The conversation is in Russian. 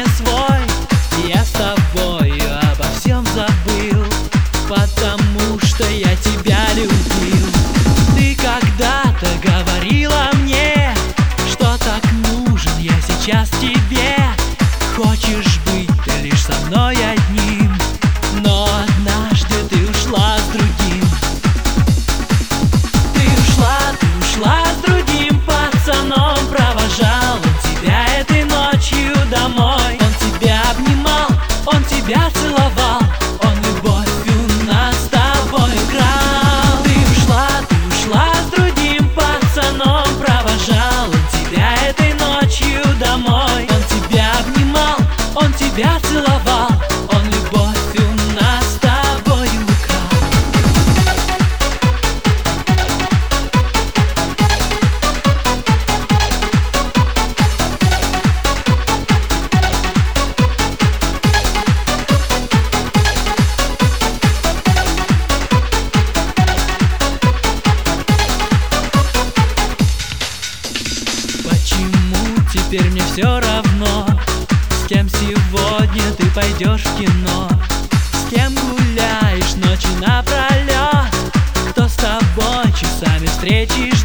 свой. Я с тобою обо всем забыл, потому что я тебя любил. Ты когда-то говорила мне, что так нужен я сейчас тебе. Хочешь быть ты лишь со мной одним, но однажды ты ушла с другим. Ты ушла с другим пацаном. Провожал он тебя этой ночью домой. Он тебя обнимал, он тебя целовал, он любовью нас с тобой играл. Ты ушла с другим пацаном. Провожал он тебя этой ночью домой. Он тебя обнимал, он тебя целовал, он любовью нас с тобой украл. Почему теперь мне все равно, с кем сегодня ты пойдешь в кино? С кем гуляешь ночью напролет? Кто с тобой часами встречи